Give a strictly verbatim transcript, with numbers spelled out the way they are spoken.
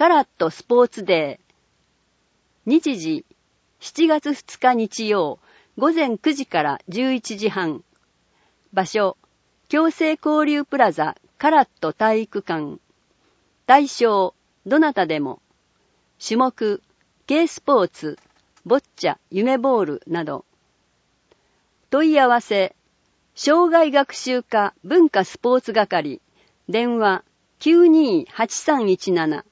カラットスポーツデー。日時、しちがつふつか日曜、午前くじからじゅういちじはん。場所、共生交流プラザカラット体育館。対象、どなたでも。種目、Kスポーツ、ボッチャ、夢ボールなど。問い合わせ、障害学習課文化スポーツ係、電話 きゅうにーはちさんいちなな